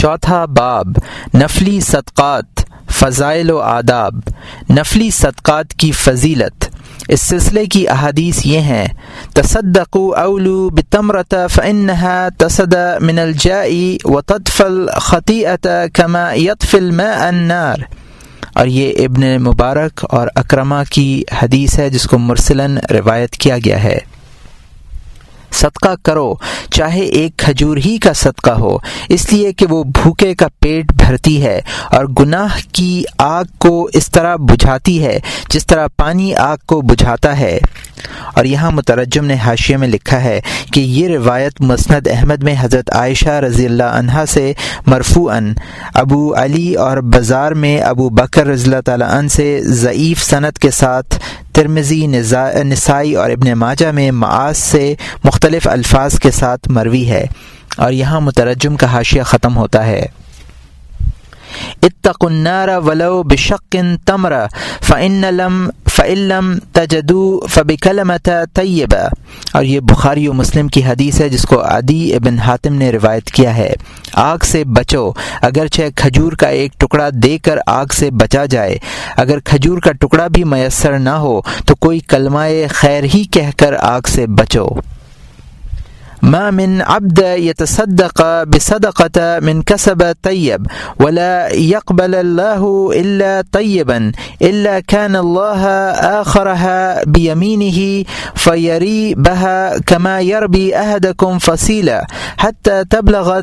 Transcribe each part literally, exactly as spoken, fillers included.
چوتھا باب نفلی صدقات فضائل و آداب، نفلی صدقات کی فضیلت۔ اس سلسلے کی احادیث یہ ہیں: تصدقوا اولو بتمرۃ فإنها تصد من الجاء وتطفى الخطیئة كما يطفي الماء النار، اور یہ ابن مبارک اور اکرمہ کی حدیث ہے جس کو مرسلاً روایت کیا گیا ہے۔ صدقہ کرو چاہے ایک کھجور ہی کا صدقہ ہو، اس لیے کہ وہ بھوکے کا پیٹ بھرتی ہے اور گناہ کی آگ کو اس طرح بجھاتی ہے جس طرح پانی آگ کو بجھاتا ہے۔ اور یہاں مترجم نے حاشیے میں لکھا ہے کہ یہ روایت مسند احمد میں حضرت عائشہ رضی اللہ عنہا سے مرفوعاً، ابو علی اور بازار میں ابو بکر رضی اللہ تعالیٰ عنہ سے ضعیف سند کے ساتھ، ترمذی، نسائی اور ابن ماجہ میں معاذ سے مختلف الفاظ کے ساتھ مروی ہے۔ اور یہاں مترجم کا حاشیہ ختم ہوتا ہے: اتقوا النار ولو بشق تمرہ فإن لم فإن لم تجدوا فبکلمۃ طیبہ، اور یہ بخاری و مسلم کی حدیث ہے جس کو عدی ابن حاتم نے روایت کیا ہے۔ آگ سے بچو اگرچہ کھجور کا ایک ٹکڑا دے کر آگ سے بچا جائے، اگر کھجور کا ٹکڑا بھی میسر نہ ہو تو کوئی کلمہ خیر ہی کہہ کر آگ سے بچو۔ ما من عبد يتصدق بصدقة من كسب طيب ولا يقبل الله إلا طيبا إلا كان الله آخرها بيمينه فيري بها كما يربي أحدكم فصيلا حتى تبلغ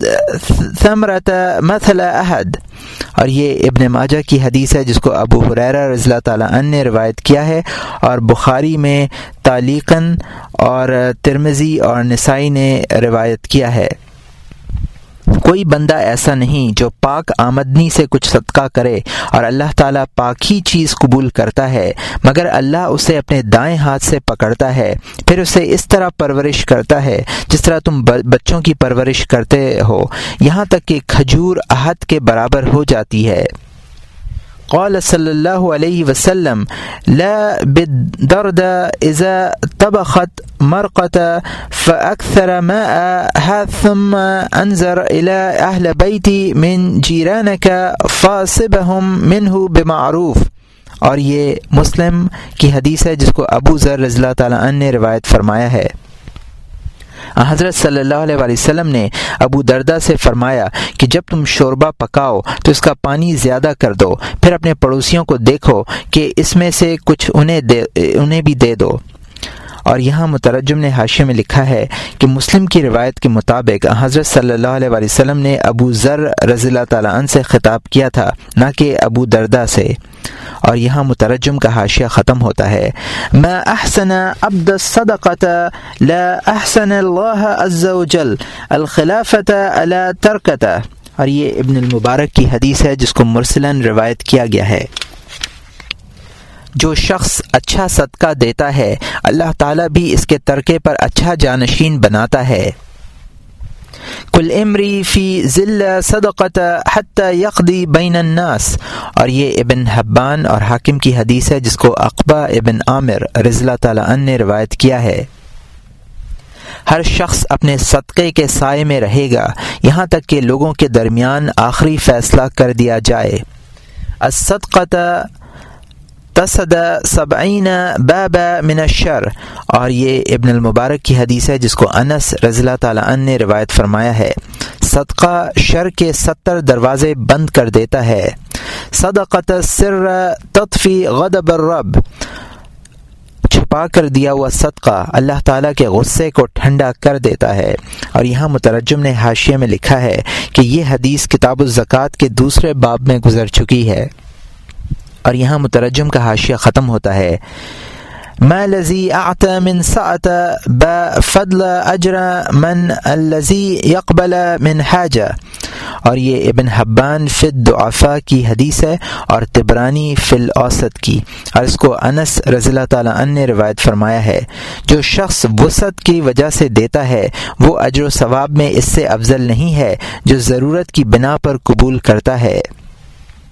ثمرۃ مثل احد، اور یہ ابن ماجہ کی حدیث ہے جس کو ابو ہریرہ رضی اللہ تعالیٰ عنہ نے روایت کیا ہے، اور بخاری میں تعلیقاً اور ترمذی اور نسائی نے روایت کیا ہے۔ کوئی بندہ ایسا نہیں جو پاک آمدنی سے کچھ صدقہ کرے اور اللہ تعالیٰ پاک ہی چیز قبول کرتا ہے، مگر اللہ اسے اپنے دائیں ہاتھ سے پکڑتا ہے، پھر اسے اس طرح پرورش کرتا ہے جس طرح تم بچوں کی پرورش کرتے ہو، یہاں تک کہ کھجور احد کے برابر ہو جاتی ہے۔ قال صلی اللہ علیہ وسلم: لا بالدرد اذا طبخت مرقت فاکثر ماءها ثم انظر الى اہل بیتی من جیرانک فاصبهم منه بمعروف، اور یہ مسلم کی حدیث ہے جس کو ابو ذر رضی اللہ تعالیٰ عنہ نے روایت فرمایا ہے۔ حضرت صلی اللہ علیہ وآلہ وسلم نے ابو دردہ سے فرمایا کہ جب تم شوربہ پکاؤ تو اس کا پانی زیادہ کر دو، پھر اپنے پڑوسیوں کو دیکھو کہ اس میں سے کچھ انہیں دے انہیں بھی دے دو۔ اور یہاں مترجم نے حاشیے میں لکھا ہے کہ مسلم کی روایت کے مطابق حضرت صلی اللہ علیہ وآلہ وسلم نے ابو ذر رضی اللہ تعالیٰ عنہ سے خطاب کیا تھا، نہ کہ ابو دردہ سے۔ اور یہاں مترجم کا حاشیہ ختم ہوتا ہے: ما احسن عبد الصدقۃ لا احسن اللہ عز وجل الخلافۃ علی ترکتہ، اور یہ ابن المبارک کی حدیث ہے جس کو مرسلاً روایت کیا گیا ہے۔ جو شخص اچھا صدقہ دیتا ہے اللہ تعالیٰ بھی اس کے ترکے پر اچھا جانشین بناتا ہے۔ کل امری فی ذل صدقۃ حتی یقضی بین الناس، اور یہ ابن حبان اور حاکم کی حدیث ہے جس کو عقبہ ابن عامر رضی اللہ تعالیٰ عنہ نے روایت کیا ہے۔ ہر شخص اپنے صدقے کے سائے میں رہے گا یہاں تک کہ لوگوں کے درمیان آخری فیصلہ کر دیا جائے۔ الصدقۃ تصد سبعین باب من الشر، اور یہ ابن المبارک کی حدیث ہے جس کو انس رضی اللہ تعالیٰ عنہ نے روایت فرمایا ہے۔ صدقہ شر کے ستر دروازے بند کر دیتا ہے۔ صدقۃ السر تطفی غضب الرب، چھپا کر دیا ہوا صدقہ اللہ تعالیٰ کے غصے کو ٹھنڈا کر دیتا ہے۔ اور یہاں مترجم نے حاشیے میں لکھا ہے کہ یہ حدیث کتاب الزکوٰۃ کے دوسرے باب میں گزر چکی ہے۔ اور یہاں مترجم کا حاشیہ ختم ہوتا ہے: ما الذی اعطى من سعة بفضل اجر من الذی يقبل من حاجہ، اور یہ ابن حبان فی الضعفاء کی حدیث ہے اور طبرانی فی الاوسط کی، اور اس کو انس رضی اللہ تعالیٰ عنہ نے روایت فرمایا ہے۔ جو شخص وسعت کی وجہ سے دیتا ہے وہ اجر و ثواب میں اس سے افضل نہیں ہے جو ضرورت کی بنا پر قبول کرتا ہے۔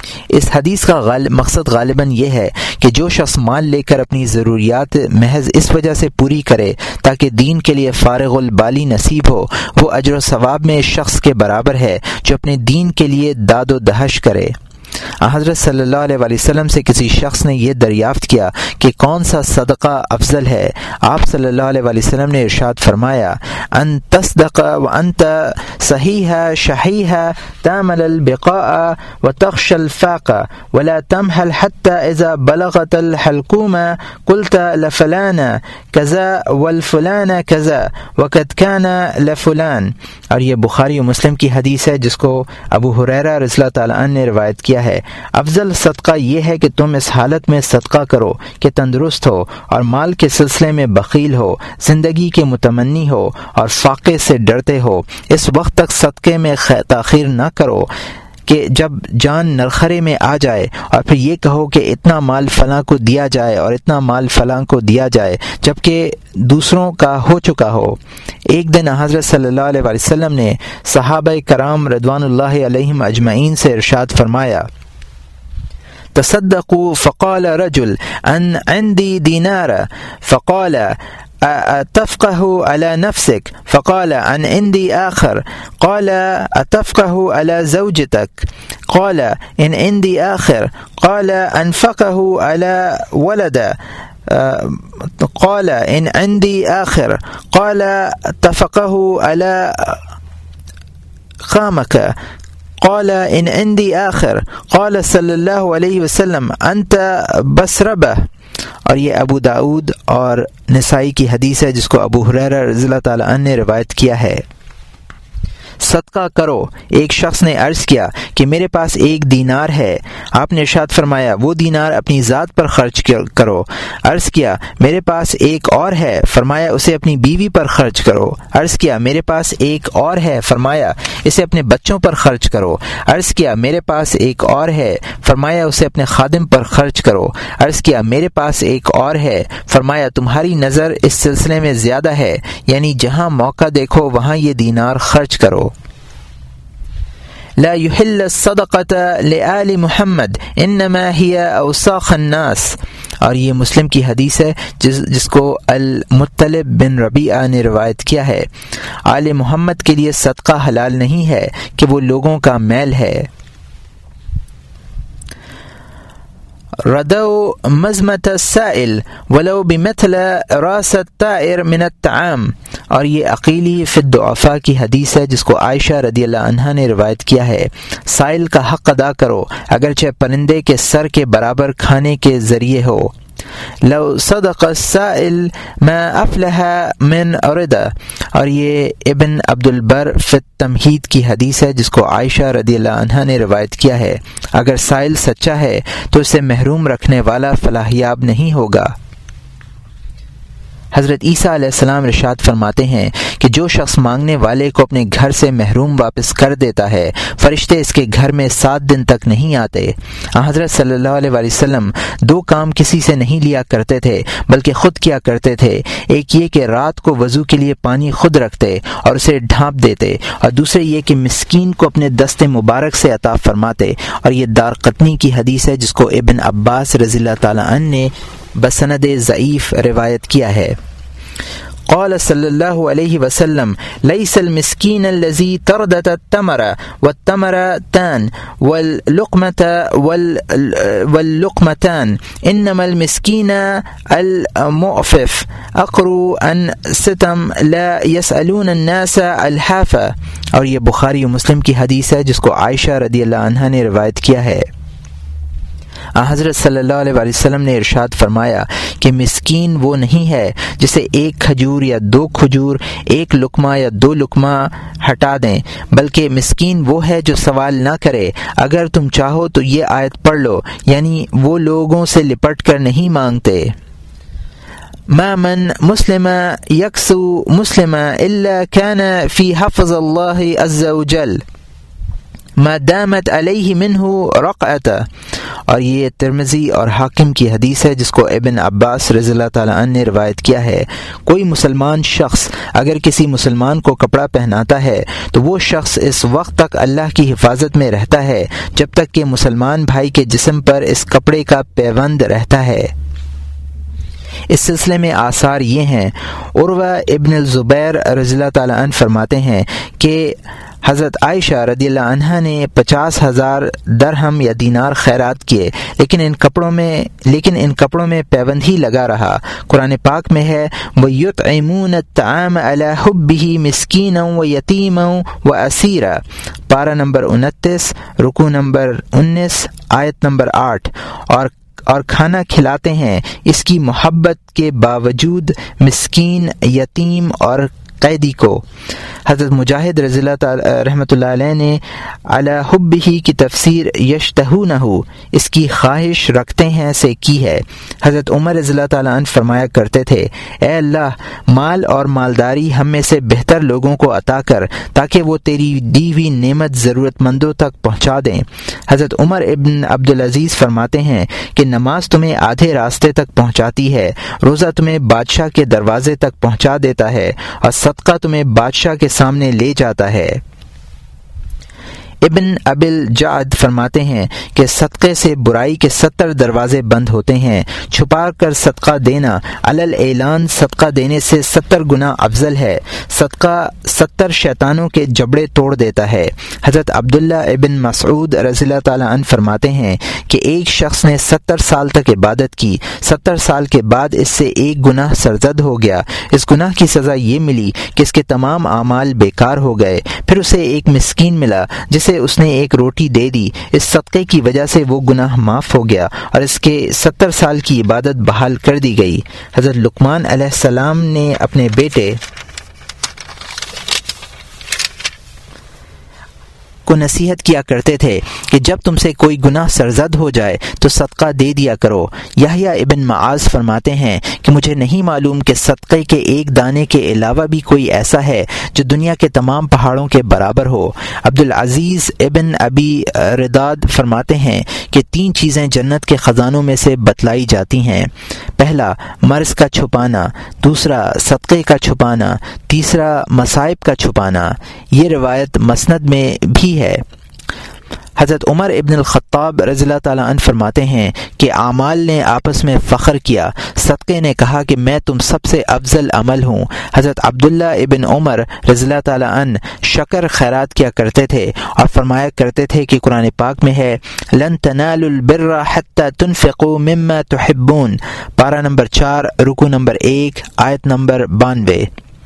اس حدیث کا غالب مقصد غالباً یہ ہے کہ جو شخص مال لے کر اپنی ضروریات محض اس وجہ سے پوری کرے تاکہ دین کے لیے فارغ البالی نصیب ہو، وہ اجر و ثواب میں اس شخص کے برابر ہے جو اپنے دین کے لیے داد و دہش کرے۔ حضرت صلی اللہ علیہ وآلہ وسلم سے کسی شخص نے یہ دریافت کیا کہ کون سا صدقہ افضل ہے؟ آپ صلی اللہ علیہ وآلہ وسلم نے ارشاد فرمایا، ان تصدق وانت صحیح شحیح تعمل البقاء وتخشى الفاقة ولا تمهل حتى اذا بلغت الحلقوم قلت لفلان كذا والفلان كذا وقد كان لفلان۔ اور یہ بخاری و مسلم کی حدیث ہے جس کو ابو ہریرہ رضی اللہ تعالیٰ عنہ نے روایت کیا ہے۔ افضل صدقہ یہ ہے کہ تم اس حالت میں صدقہ کرو کہ تندرست ہو اور مال کے سلسلے میں بخیل ہو، زندگی کے متمنی ہو اور فاقے سے ڈرتے ہو۔ اس وقت تک صدقے میں تاخیر نہ کرو کہ جب جان نرخرے میں آ جائے اور پھر یہ کہو کہ اتنا مال فلاں کو دیا جائے اور اتنا مال فلاں کو دیا جائے جبکہ دوسروں کا ہو چکا ہو۔ ایک دن حضرت صلی اللہ علیہ وآلہ وسلم نے صحابہ کرام رضوان اللہ علیہم اجمعین سے ارشاد فرمایا، تصدقوا فقال رجل ان عندي دینار فقال أتفقه على نفسك فقال عن عندي آخر قال أتفقه على زوجتك قال إن عندي آخر قال أنفقه على ولد قال إن عندي آخر قال اتفقه على خامك قال إن عندي آخر قال صلی اللہ علیہ وسلم أنت بسربه۔ اور یہ ابو داؤد اور نسائی کی حدیث ہے جس کو ابو ہریرہ رضی اللہ تعالیٰ عنہ نے روایت کیا ہے۔ صدقہ کرو۔ ایک شخص نے عرض کیا کہ میرے پاس ایک دینار ہے۔ آپ نے ارشاد فرمایا وہ دینار اپنی ذات پر خرچ کرو۔ عرض کیا میرے پاس ایک اور ہے، فرمایا اسے اپنی بیوی پر خرچ کرو۔ عرض کیا میرے پاس ایک اور ہے، فرمایا اسے اپنے بچوں پر خرچ کرو۔ عرض کیا میرے پاس ایک اور ہے، فرمایا اسے اپنے خادم پر خرچ کرو۔ عرض کیا میرے پاس ایک اور ہے، فرمایا تمہاری نظر اس سلسلے میں زیادہ ہے، یعنی جہاں موقع دیکھو وہاں یہ دینار خرچ کرو۔ لا يحل الصدقة لآل محمد انما هي اوساخ الناس۔ اور یہ مسلم کی حدیث ہے جس جس کو المطلب بن ربیعہ نے روایت کیا ہے، آل محمد کے لیے صدقہ حلال نہیں ہے کہ وہ لوگوں کا میل ہے۔ ردو مزمت السائل ولو بمثل راس الطائر من الطعام۔ اور یہ عقیلی فی الضعفاء کی حدیث ہے جس کو عائشہ رضی اللہ عنہا نے روایت کیا ہے، سائل کا حق ادا کرو اگرچہ پرندے کے سر کے برابر کھانے کے ذریعے ہو۔ لو صدق السائل ما افلح من ردا۔ اور یہ ابن عبد البر فی التمہید کی حدیث ہے جس کو عائشہ رضی اللہ عنہا نے روایت کیا ہے، اگر سائل سچا ہے تو اسے محروم رکھنے والا فلاحیاب نہیں ہوگا۔ حضرت عیسیٰ علیہ السلام ارشاد فرماتے ہیں کہ جو شخص مانگنے والے کو اپنے گھر سے محروم واپس کر دیتا ہے فرشتے اس کے گھر میں سات دن تک نہیں آتے۔ حضرت صلی اللہ علیہ وآلہ وسلم دو کام کسی سے نہیں لیا کرتے تھے بلکہ خود کیا کرتے تھے، ایک یہ کہ رات کو وضو کے لیے پانی خود رکھتے اور اسے ڈھانپ دیتے، اور دوسرے یہ کہ مسکین کو اپنے دست مبارک سے عطا فرماتے۔ اور یہ دارقطنی کی حدیث ہے جس کو ابن عباس رضی اللہ تعالیٰ عنہ نے بسند ضعیف روایت کیا ہے۔ قال صلی اللہ علیہ وسلم لیس المسکین الذی تردت التمر والتمرتان واللقمة واللقمتان انما المسکین المعفف اقرو ان ستم لا يسألون الناس الحافة۔ اور یہ بخاری و مسلم کی حدیث ہے جس کو عائشہ رضی اللہ عنہا نے روایت کیا ہے۔ حضرت صلی اللہ علیہ وآلہ وسلم نے ارشاد فرمایا کہ مسکین وہ نہیں ہے جسے ایک کھجور یا دو کھجور، ایک لقمہ یا دو لقمہ ہٹا دیں، بلکہ مسکین وہ ہے جو سوال نہ کرے۔ اگر تم چاہو تو یہ آیت پڑھ لو، یعنی وہ لوگوں سے لپٹ کر نہیں مانگتے۔ ما من مسلم یکسو مسلم الا كان فی حفظ اللہ عز وجل ما دامت علیہ منہ رقعۃ۔ اور یہ ترمذی اور حاکم کی حدیث ہے جس کو ابن عباس رضی اللہ تعالیٰ عنہ نے روایت کیا ہے۔ کوئی مسلمان شخص اگر کسی مسلمان کو کپڑا پہناتا ہے تو وہ شخص اس وقت تک اللہ کی حفاظت میں رہتا ہے جب تک کہ مسلمان بھائی کے جسم پر اس کپڑے کا پیوند رہتا ہے۔ اس سلسلے میں آثار یہ ہیں، عروہ ابن الزبیر رضی اللہ تعالیٰ عنہ فرماتے ہیں کہ حضرت عائشہ رضی اللہ عنہا نے پچاس ہزار درہم یا دینار خیرات کیے، لیکن ان کپڑوں میں لیکن ان کپڑوں میں پیوند ہی لگا رہا۔ قرآن پاک میں ہے وَيُطْعِمُونَ الطَّعَامَ عَلَى حُبِّهِ مِسْكِينًا وَيَتِيمًا وَأَسِيرًا، پارہ نمبر انتیس، رکوع نمبر انیس، آیت نمبر آٹھ، اور اور کھانا کھلاتے ہیں اس کی محبت کے باوجود مسکین، یتیم اور قیدی کو۔ حضرت مجاہد رضی اللہ تعالی رحمۃ اللہ علیہ نے علی حبہ کی تفسیر یشتہونہ، اس کی خواہش رکھتے ہیں سے کی ہے۔ حضرت عمر رضی اللہ تعالیٰ عنہ فرمایا کرتے تھے، اے اللہ مال اور mالداری ہم میں سے بہتر لوگوں کو عطا کر تاکہ وہ تیری دی ہوئی نعمت ضرورت مندوں تک پہنچا دیں۔ حضرت عمر ابن عبدالعزیز فرماتے ہیں کہ نماز تمہیں آدھے راستے تک پہنچاتی ہے، روزہ تمہیں بادشاہ کے دروازے تک پہنچا دیتا ہے، اور صدقہ تمہیں بادشاہ کے سامنے لے جاتا ہے۔ ابن ابل جعد فرماتے ہیں کہ صدقے سے برائی کے ستر دروازے بند ہوتے ہیں، چھپا کر صدقہ دینا علل اعلان صدقہ دینے سے ستر گنا افضل ہے، صدقہ ستر شیطانوں کے جبڑے توڑ دیتا ہے۔ حضرت عبداللہ ابن مسعود رضی اللہ تعالیٰ عنہ فرماتے ہیں کہ ایک شخص نے ستر سال تک عبادت کی، ستر سال کے بعد اس سے ایک گناہ سرزد ہو گیا، اس گناہ کی سزا یہ ملی کہ اس کے تمام اعمال بیکار ہو گئے، پھر اسے ایک مسکین ملا جسے اس نے ایک روٹی دے دی، اس صدقے کی وجہ سے وہ گناہ معاف ہو گیا اور اس کے ستر سال کی عبادت بحال کر دی گئی۔ حضرت لقمان علیہ السلام نے اپنے بیٹے کو نصیحت کیا کرتے تھے کہ جب تم سے کوئی گناہ سرزد ہو جائے تو صدقہ دے دیا کرو۔ یحییٰ ابن معاذ فرماتے ہیں کہ مجھے نہیں معلوم کہ صدقے کے ایک دانے کے علاوہ بھی کوئی ایسا ہے جو دنیا کے تمام پہاڑوں کے برابر ہو۔ عبدالعزیز ابن ابی رداد فرماتے ہیں کہ تین چیزیں جنت کے خزانوں میں سے بتلائی جاتی ہیں، پہلا مرض کا چھپانا، دوسرا صدقے کا چھپانا، تیسرا مصائب کا چھپانا۔ یہ روایت مسند میں بھی ہے۔ حضرت عمر ابن الخطاب رضی اللہ تعالیٰ عنہ فرماتے ہیں کہ اعمال نے آپس میں فخر کیا، صدقے نے کہا کہ میں تم سب سے افضل عمل ہوں۔ حضرت عبداللہ ابن عمر رضی اللہ تعالیٰ عنہ شکر خیرات کیا کرتے تھے اور فرمایا کرتے تھے کہ قرآن پاک میں ہے لن تنالوا البر حتى تنفقوا مما تحبون، پارہ نمبر چار، رکوع نمبر ایک، آیت نمبر بانوے۔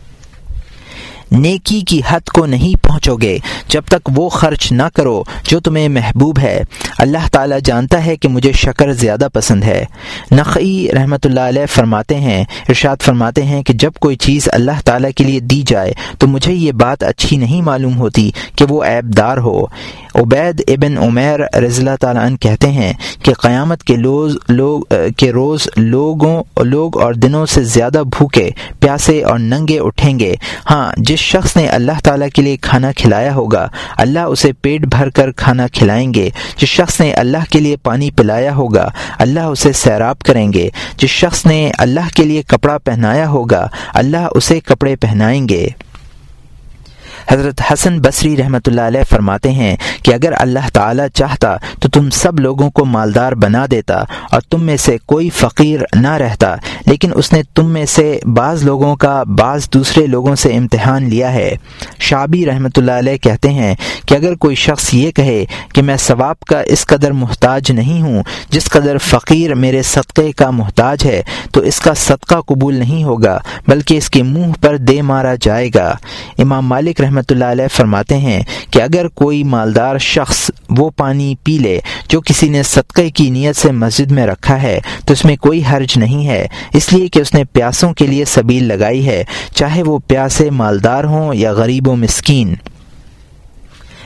نیکی کی حد کو نہیں پہنچو گے جب تک وہ خرچ نہ کرو جو تمہیں محبوب ہے۔ اللہ تعالیٰ جانتا ہے کہ مجھے شکر زیادہ پسند ہے۔ نقعی رحمۃ اللہ علیہ فرماتے ہیں ارشاد فرماتے ہیں کہ جب کوئی چیز اللہ تعالیٰ کے لیے دی جائے تو مجھے یہ بات اچھی نہیں معلوم ہوتی کہ وہ عیب دار ہو۔ عبید ابن عمیر رضی اللہ تعالیٰ عنہ کہتے ہیں کہ قیامت کے لوز لوگ کے روز لوگوں لوگ اور دنوں سے زیادہ بھوکے پیاسے اور ننگے اٹھیں گے۔ ہاں، جس شخص نے اللہ تعالیٰ کے لیے کھانا کھلایا ہوگا اللہ اسے پیٹ بھر کر کھانا کھلائیں گے، جس شخص نے اللہ کے لیے پانی پلایا ہوگا اللہ اسے سیراب کریں گے، جس شخص نے اللہ کے لیے کپڑا پہنایا ہوگا اللہ اسے کپڑے پہنائیں گے۔ حضرت حسن بصری رحمۃ اللہ علیہ فرماتے ہیں کہ اگر اللہ تعالیٰ چاہتا تو تم سب لوگوں کو مالدار بنا دیتا اور تم میں سے کوئی فقیر نہ رہتا، لیکن اس نے تم میں سے بعض لوگوں کا بعض دوسرے لوگوں سے امتحان لیا ہے۔ شعبی رحمۃ اللہ علیہ کہتے ہیں کہ اگر کوئی شخص یہ کہے کہ میں ثواب کا اس قدر محتاج نہیں ہوں جس قدر فقیر میرے صدقے کا محتاج ہے تو اس کا صدقہ قبول نہیں ہوگا بلکہ اس کے منہ پر دے مارا جائے گا۔ امام مالک رحمۃ اللہ علیہ فرماتے ہیں کہ اگر کوئی مالدار شخص وہ پانی پی لے جو کسی نے صدقے کی نیت سے مسجد میں رکھا ہے تو اس میں کوئی حرج نہیں ہے، اس لیے کہ اس نے پیاسوں کے لیے سبیل لگائی ہے، چاہے وہ پیاسے مالدار ہوں یا غریب و مسکین۔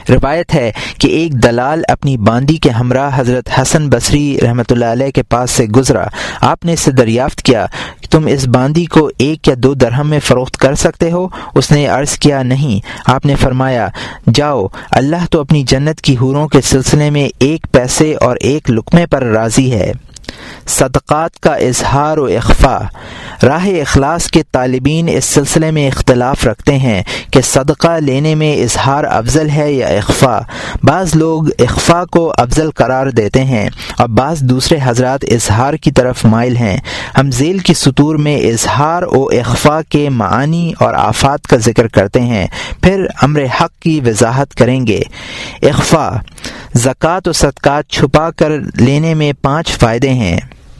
روایت ہے کہ ایک دلال اپنی باندی کے ہمراہ حضرت حسن بصری رحمۃ اللہ علیہ کے پاس سے گزرا. آپ نے اس سے دریافت کیا کہ تم اس باندی کو ایک یا دو درہم میں فروخت کر سکتے ہو؟ اس نے عرض کیا نہیں. آپ نے فرمایا جاؤ، اللہ تو اپنی جنت کی حوروں کے سلسلے میں ایک پیسے اور ایک لقمے پر راضی ہے. صدقات کا اظہار و اخفاء. راہ اخلاص کے طالبین اس سلسلے میں اختلاف رکھتے ہیں کہ صدقہ لینے میں اظہار افضل ہے یا اخفاء. بعض لوگ اخفاء کو افضل قرار دیتے ہیں اور بعض دوسرے حضرات اظہار کی طرف مائل ہیں. ہم ذیل کی سطور میں اظہار و اخفاء کے معانی اور آفات کا ذکر کرتے ہیں، پھر امر حق کی وضاحت کریں گے. اخفاء. زکوٰۃ و صدقات چھپا کر لینے میں پانچ فائدے ہیں.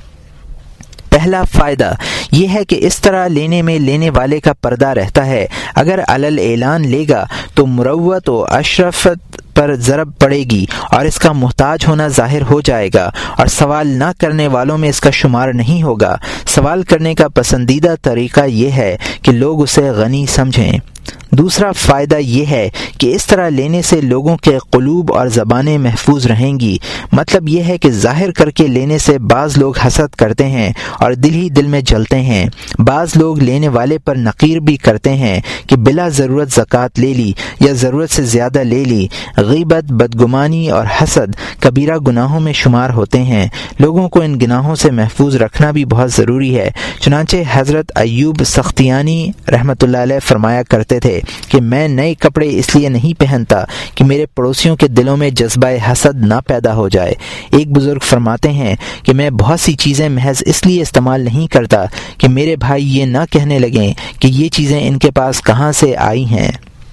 پہلا فائدہ یہ ہے کہ اس طرح لینے میں لینے والے کا پردہ رہتا ہے. اگر علل اعلان لے گا تو مروت و اشرفت پر ضرب پڑے گی اور اس کا محتاج ہونا ظاہر ہو جائے گا، اور سوال نہ کرنے والوں میں اس کا شمار نہیں ہوگا. سوال کرنے کا پسندیدہ طریقہ یہ ہے کہ لوگ اسے غنی سمجھیں. دوسرا فائدہ یہ ہے کہ اس طرح لینے سے لوگوں کے قلوب اور زبانیں محفوظ رہیں گی. مطلب یہ ہے کہ ظاہر کر کے لینے سے بعض لوگ حسد کرتے ہیں اور دل ہی دل میں جلتے ہیں. بعض لوگ لینے والے پر نقیر بھی کرتے ہیں کہ بلا ضرورت زکوٰۃ لے لی یا ضرورت سے زیادہ لے لی. غیبت، بدگمانی اور حسد کبیرہ گناہوں میں شمار ہوتے ہیں. لوگوں کو ان گناہوں سے محفوظ رکھنا بھی بہت ضروری ہے. چنانچہ حضرت ایوب سختیانی رحمۃ اللہ علیہ فرمایا کرتے تھے کہ میں نئے کپڑے اس لیے نہیں پہنتا کہ میرے پڑوسیوں کے دلوں میں جذبہ حسد نہ پیدا ہو جائے. ایک بزرگ فرماتے ہیں کہ میں بہت سی چیزیں محض اس لیے استعمال نہیں کرتا کہ میرے بھائی یہ نہ کہنے لگیں کہ یہ چیزیں ان کے پاس کہاں سے آئی ہیں.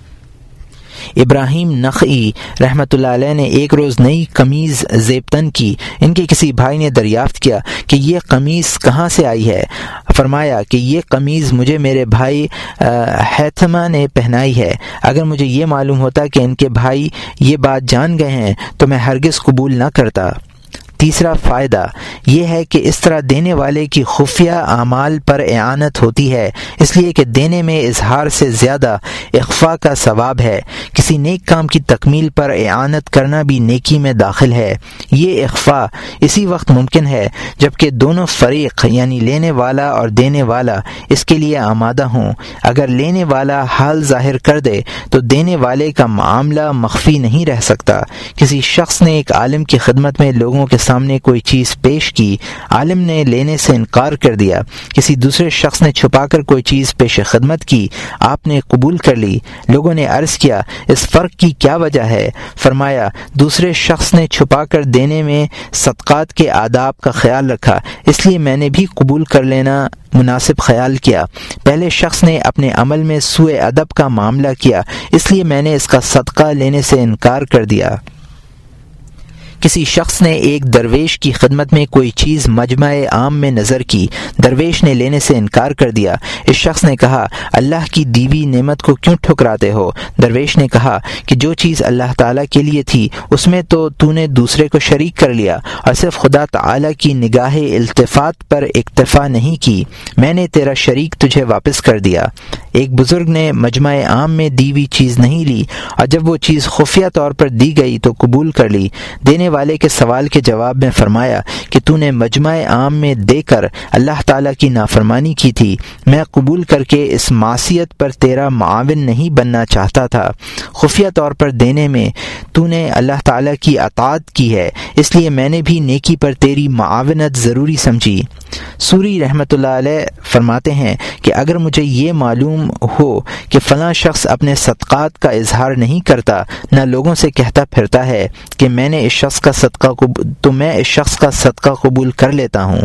ابراہیم نخعی رحمۃ اللہ علیہ نے ایک روز نئی قمیض زیبتن کی. ان کے کسی بھائی نے دریافت کیا کہ یہ قمیض کہاں سے آئی ہے. فرمایا کہ یہ قمیض مجھے میرے بھائی حیثمہ نے پہنائی ہے. اگر مجھے یہ معلوم ہوتا کہ ان کے بھائی یہ بات جان گئے ہیں تو میں ہرگز قبول نہ کرتا. تیسرا فائدہ یہ ہے کہ اس طرح دینے والے کی خفیہ اعمال پر اعانت ہوتی ہے، اس لیے کہ دینے میں اظہار سے زیادہ اخفاء کا ثواب ہے. کسی نیک کام کی تکمیل پر اعانت کرنا بھی نیکی میں داخل ہے. یہ اخفاء اسی وقت ممکن ہے جبکہ دونوں فریق یعنی لینے والا اور دینے والا اس کے لیے آمادہ ہوں. اگر لینے والا حال ظاہر کر دے تو دینے والے کا معاملہ مخفی نہیں رہ سکتا. کسی شخص نے ایک عالم کی خدمت میں لوگوں کے سامنے کوئی چیز پیش کی، عالم نے لینے سے انکار کر دیا. کسی دوسرے شخص نے چھپا کر کوئی چیز پیش خدمت کی، آپ نے قبول کر لی. لوگوں نے عرض کیا اس فرق کی کیا وجہ ہے؟ فرمایا دوسرے شخص نے چھپا کر دینے میں صدقات کے آداب کا خیال رکھا، اس لیے میں نے بھی قبول کر لینا مناسب خیال کیا. پہلے شخص نے اپنے عمل میں سوء ادب کا معاملہ کیا، اس لیے میں نے اس کا صدقہ لینے سے انکار کر دیا. کسی شخص نے ایک درویش کی خدمت میں کوئی چیز مجمع عام میں نظر کی، درویش نے لینے سے انکار کر دیا. اس شخص نے کہا اللہ کی دیوی نعمت کو کیوں ٹھکراتے ہو؟ درویش نے کہا کہ جو چیز اللہ تعالیٰ کے لیے تھی اس میں تو تو نے دوسرے کو شریک کر لیا اور صرف خدا تعالیٰ کی نگاہ التفات پر اکتفا نہیں کی، میں نے تیرا شریک تجھے واپس کر دیا. ایک بزرگ نے مجمع عام میں دی ہوئی چیز نہیں لی اور جب وہ چیز خفیہ طور پر دی گئی تو قبول کر لی. دینے والے کے سوال کے جواب میں فرمایا کہ تو نے مجمع عام میں دے کر اللہ تعالیٰ کی نافرمانی کی تھی، میں قبول کر کے اس معصیت پر تیرا معاون نہیں بننا چاہتا تھا. خفیہ طور پر دینے میں تو نے اللہ تعالیٰ کی اطاعت کی ہے، اس لیے میں نے بھی نیکی پر تیری معاونت ضروری سمجھی. سوری رحمۃ اللہ علیہ فرماتے ہیں کہ اگر مجھے یہ معلوم ہو کہ فلاں شخص اپنے صدقات کا اظہار نہیں کرتا، نہ لوگوں سے کہتا پھرتا ہے کہ میں نے اس شخص کا صدقہ قبول تو میں اس شخص کا صدقہ قبول کر لیتا ہوں.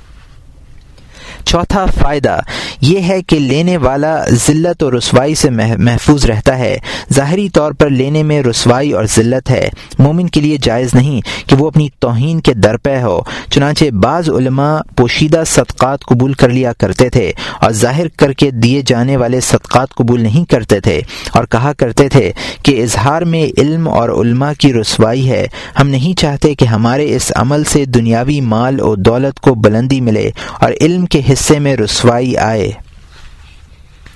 چوتھا فائدہ یہ ہے کہ لینے والا ذلت اور رسوائی سے محفوظ رہتا ہے. ظاہری طور پر لینے میں رسوائی اور ذلت ہے، مومن کے لیے جائز نہیں کہ وہ اپنی توہین کے درپے ہو. چنانچہ بعض علماء پوشیدہ صدقات قبول کر لیا کرتے تھے اور ظاہر کر کے دیے جانے والے صدقات قبول نہیں کرتے تھے اور کہا کرتے تھے کہ اظہار میں علم اور علماء کی رسوائی ہے. ہم نہیں چاہتے کہ ہمارے اس عمل سے دنیاوی مال اور دولت کو بلندی ملے اور علم کے حصے میں رسوائی آئے.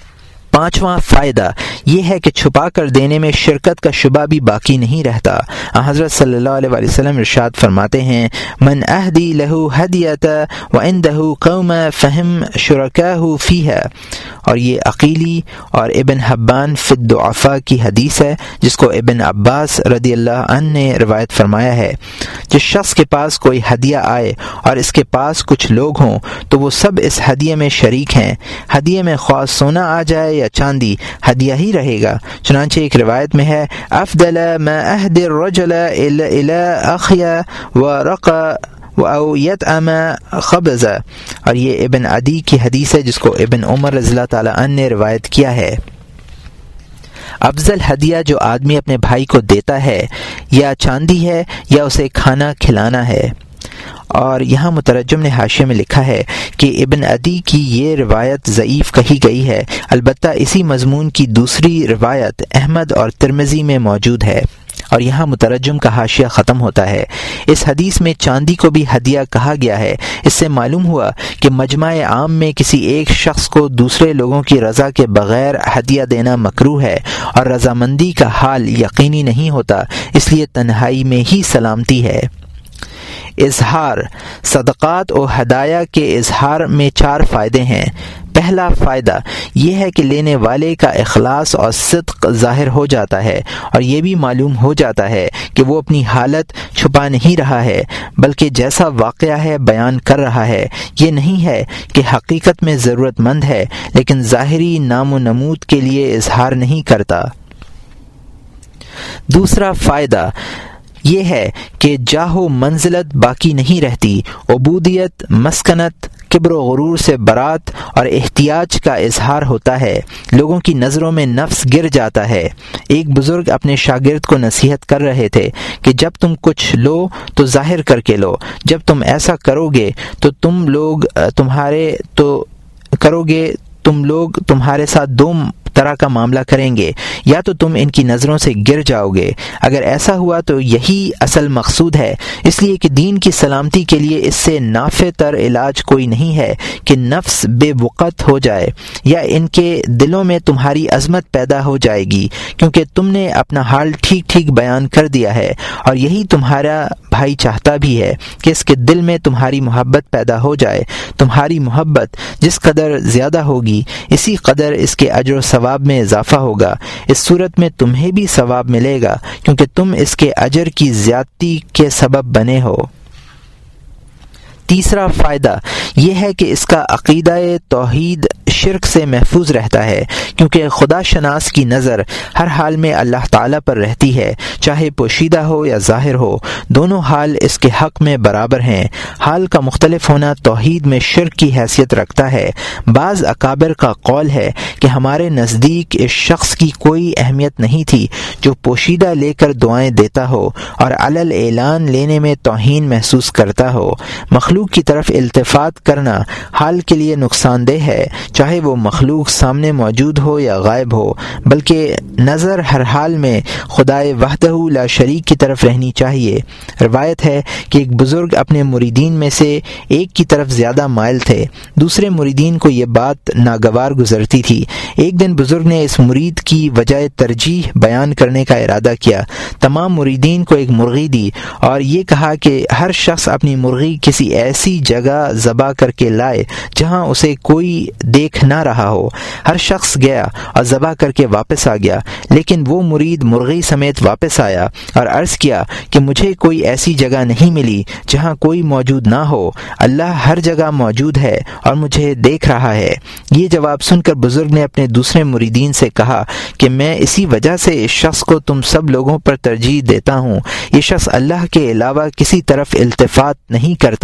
پانچواں فائدہ یہ ہے کہ چھپا کر دینے میں شرکت کا شبہ بھی باقی نہیں رہتا۔ حضرت صلی اللہ علیہ وآلہ وسلم ارشاد فرماتے ہیں من اہدی لہو ہدیت وعندہ قوم فہم شرکاہ فیہا، اور یہ عقیلی اور ابن حبان فی الضعفاء کی حدیث ہے جس کو ابن عباس رضی اللہ عنہ نے روایت فرمایا ہے۔ جس شخص کے پاس کوئی ہدیہ آئے اور اس کے پاس کچھ لوگ ہوں تو وہ سب اس ہدیے میں شریک ہیں، ہدیے میں خواہ سونا آ جائے یا چاندی، ہدیہ ہی رہے گا۔ چنانچہ ایک روایت میں ہے افضل ما اہدی الرجل الی اخی ورق او یطعم خبز، اور یہ ابن عدی کی حدیث ہے جس کو ابن عمر رضی اللہ تعالی عنہ نے روایت کیا ہے۔ افضل ہدیہ جو آدمی اپنے بھائی کو دیتا ہے یا چاندی ہے یا اسے کھانا کھلانا ہے۔ اور یہاں مترجم نے حاشیے میں لکھا ہے کہ ابن عدی کی یہ روایت ضعیف کہی گئی ہے، البتہ اسی مضمون کی دوسری روایت احمد اور ترمذی میں موجود ہے۔ اور یہاں مترجم کا حاشیہ ختم ہوتا ہے۔ اس حدیث میں چاندی کو بھی ہدیہ کہا گیا ہے۔ اس سے معلوم ہوا کہ مجمع عام میں کسی ایک شخص کو دوسرے لوگوں کی رضا کے بغیر ہدیہ دینا مکروہ ہے، اور رضامندی کا حال یقینی نہیں ہوتا، اس لیے تنہائی میں ہی سلامتی ہے۔ اظہار، صدقات و ہدایہ کے اظہار میں چار فائدے ہیں۔ پہلا فائدہ یہ ہے کہ لینے والے کا اخلاص اور صدق ظاہر ہو جاتا ہے، اور یہ بھی معلوم ہو جاتا ہے کہ وہ اپنی حالت چھپا نہیں رہا ہے بلکہ جیسا واقعہ ہے بیان کر رہا ہے۔ یہ نہیں ہے کہ حقیقت میں ضرورت مند ہے لیکن ظاہری نام و نمود کے لیے اظہار نہیں کرتا۔ دوسرا فائدہ یہ ہے کہ جاہ و منزلت باقی نہیں رہتی، عبودیت، مسکنت، کبر و غرور سے برات اور احتیاج کا اظہار ہوتا ہے، لوگوں کی نظروں میں نفس گر جاتا ہے۔ ایک بزرگ اپنے شاگرد کو نصیحت کر رہے تھے کہ جب تم کچھ لو تو ظاہر کر کے لو، جب تم ایسا کرو گے تو تم لوگ تمہارے تو کرو گے تم لوگ تمہارے ساتھ دو طرح کا معاملہ کریں گے، یا تو تم ان کی نظروں سے گر جاؤ گے، اگر ایسا ہوا تو یہی اصل مقصود ہے، اس لیے کہ دین کی سلامتی کے لیے اس سے نافع تر علاج کوئی نہیں ہے کہ نفس بے وقت ہو جائے، یا ان کے دلوں میں تمہاری عظمت پیدا ہو جائے گی کیونکہ تم نے اپنا حال ٹھیک ٹھیک بیان کر دیا ہے، اور یہی تمہارا بھائی چاہتا بھی ہے کہ اس کے دل میں تمہاری محبت پیدا ہو جائے۔ تمہاری محبت جس قدر زیادہ ہوگی اسی قدر اس کے اجر و ثواب میں اضافہ ہوگا، اس صورت میں تمہیں بھی ثواب ملے گا کیونکہ تم اس کے اجر کی زیادتی کے سبب بنے ہو۔ تیسرا فائدہ یہ ہے کہ اس کا عقیدہ توحید شرک سے محفوظ رہتا ہے، کیونکہ خدا شناس کی نظر ہر حال میں اللہ تعالیٰ پر رہتی ہے، چاہے پوشیدہ ہو یا ظاہر ہو، دونوں حال اس کے حق میں برابر ہیں۔ حال کا مختلف ہونا توحید میں شرک کی حیثیت رکھتا ہے۔ بعض اکابر کا قول ہے کہ ہمارے نزدیک اس شخص کی کوئی اہمیت نہیں تھی جو پوشیدہ لے کر دعائیں دیتا ہو اور علل اعلان لینے میں توہین محسوس کرتا ہو۔ مخلوق کی طرف التفات کرنا حال کے لیے نقصان دہ ہے، چاہے وہ مخلوق سامنے موجود ہو یا غائب ہو، بلکہ نظر ہر حال میں خدائے وحدہ لا شریک کی طرف رہنی چاہیے۔ روایت ہے کہ ایک بزرگ اپنے مریدین میں سے ایک کی طرف زیادہ مائل تھے، دوسرے مریدین کو یہ بات ناگوار گزرتی تھی۔ ایک دن بزرگ نے اس مرید کی وجہ ترجیح بیان کرنے کا ارادہ کیا، تمام مریدین کو ایک مرغی دی اور یہ کہا کہ ہر شخص اپنی مرغی کسی ایسی جگہ ذبح کر کے لائے جہاں اسے کوئی دیکھ نہ رہا ہو۔ ہر شخص گیا اور ذبح کر کے واپس آ گیا، لیکن وہ مرید مرغی سمیت واپس آیا اور عرض کیا کہ مجھے کوئی ایسی جگہ نہیں ملی جہاں کوئی موجود نہ ہو، اللہ ہر جگہ موجود ہے اور مجھے دیکھ رہا ہے۔ یہ جواب سن کر بزرگ نے اپنے دوسرے مریدین سے کہا کہ میں اسی وجہ سے اس شخص کو تم سب لوگوں پر ترجیح دیتا ہوں، یہ شخص اللہ کے علاوہ کسی طرف التفات نہیں کرتا۔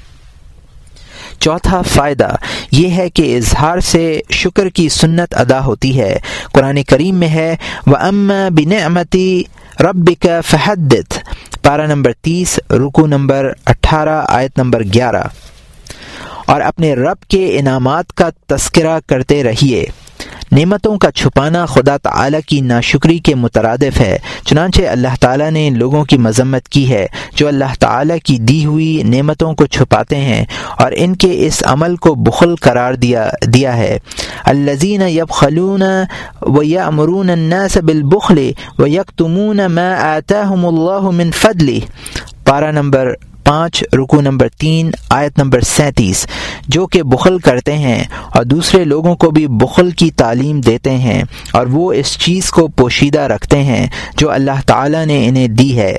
چوتھا فائدہ یہ ہے کہ اظہار سے شکر کی سنت ادا ہوتی ہے۔ قرآن کریم میں ہے وَأَمَّا بِنِعْمَةِ رَبِّكَ فَحَدِّثْ، پارہ نمبر تیس، رکوع نمبر اٹھارہ، آیت نمبر گیارہ، اور اپنے رب کے انعامات کا تذکرہ کرتے رہیے۔ نعمتوں کا چھپانا خدا تعالیٰ کی ناشکری کے مترادف ہے، چنانچہ اللہ تعالیٰ نے ان لوگوں کی مذمت کی ہے جو اللہ تعالیٰ کی دی ہوئی نعمتوں کو چھپاتے ہیں اور ان کے اس عمل کو بخل قرار دیا دیا ہے۔ الذین یبخلون ویأمرون الناس بالبخل ویکتمون ما آتاہم اللہ من فضلہ، پارہ نمبر پانچ رکوع نمبر تین آیت نمبر سینتیس، جو کہ بخل کرتے ہیں اور دوسرے لوگوں کو بھی بخل کی تعلیم دیتے ہیں اور وہ اس چیز کو پوشیدہ رکھتے ہیں جو اللہ تعالیٰ نے انہیں دی ہے۔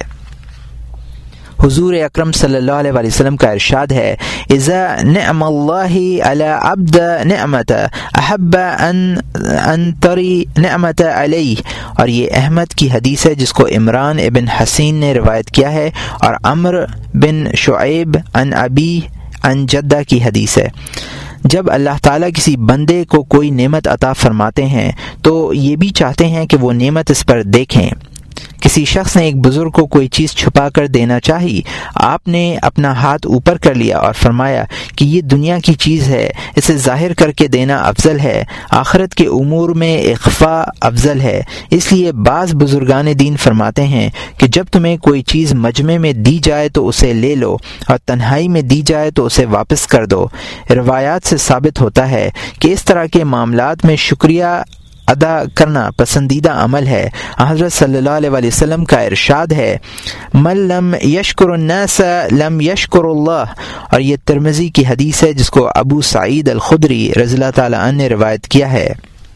حضور اکرم صلی اللہ علیہ وآلہ وسلم کا ارشاد ہے، اذا نعم اللہ علی عبد نعمت احب ان ان تری نعمت علیہ، اور یہ احمد کی حدیث ہے جس کو عمران ابن حسین نے روایت کیا ہے اور عمر بن شعیب عن ابی عن جدہ کی حدیث ہے۔ جب اللہ تعالیٰ کسی بندے کو کوئی نعمت عطا فرماتے ہیں تو یہ بھی چاہتے ہیں کہ وہ نعمت اس پر دیکھیں۔ کسی شخص نے ایک بزرگ کو کوئی چیز چھپا کر دینا چاہی، آپ نے اپنا ہاتھ اوپر کر لیا اور فرمایا کہ یہ دنیا کی چیز ہے، اسے ظاہر کر کے دینا افضل ہے، آخرت کے امور میں اخفاء افضل ہے۔ اس لیے بعض بزرگان دین فرماتے ہیں کہ جب تمہیں کوئی چیز مجمع میں دی جائے تو اسے لے لو اور تنہائی میں دی جائے تو اسے واپس کر دو۔ روایات سے ثابت ہوتا ہے کہ اس طرح کے معاملات میں شکریہ ادا کرنا پسندیدہ عمل ہے۔ حضرت صلی اللہ علیہ وآلہ وسلم کا ارشاد ہے، من لم یشکر الناس لم یشکر اللہ، اور یہ ترمذی کی حدیث ہے جس کو ابو سعید الخدری رضی اللہ تعالی عنہ نے روایت کیا ہے۔